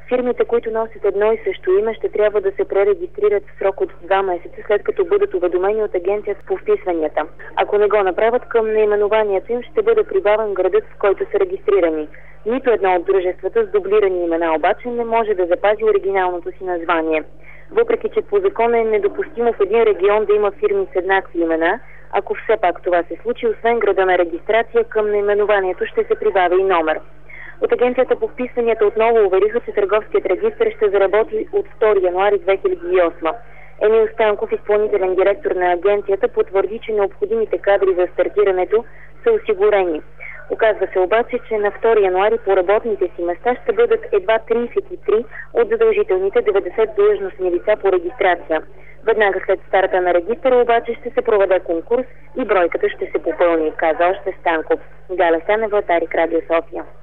Фирмите, които носят едно и също име, ще трябва да се пререгистрират в срок от 2 месеца, след като бъдат уведомени от агенцията по вписванията. Ако не го направят, към наименованието им ще бъде прибавен градът, в който са регистрирани. Нито едно от дружествата с дублирани имена обаче не може да запази оригиналното си название. Въпреки че по закона е недопустимо в един регион да има фирми с еднакви имена, ако все пак това се случи, освен града на регистрация, към наименованието ще се прибавя и номер. От агенцията по вписванията отново увериха, че търговският регистър ще заработи от 2 януари 2008. Емил Станков, изпълнителен директор на агенцията, потвърди, че необходимите кадри за стартирането са осигурени. Оказва се обаче, че на 2 януари по работните си места ще бъдат едва 33 от задължителните 90 длъжностни лица по регистрация. Веднага след старта на регистъра обаче ще се проведе конкурс и бройката ще се попълни, каза още Станков. Галя Станева, Тарик, Радио София.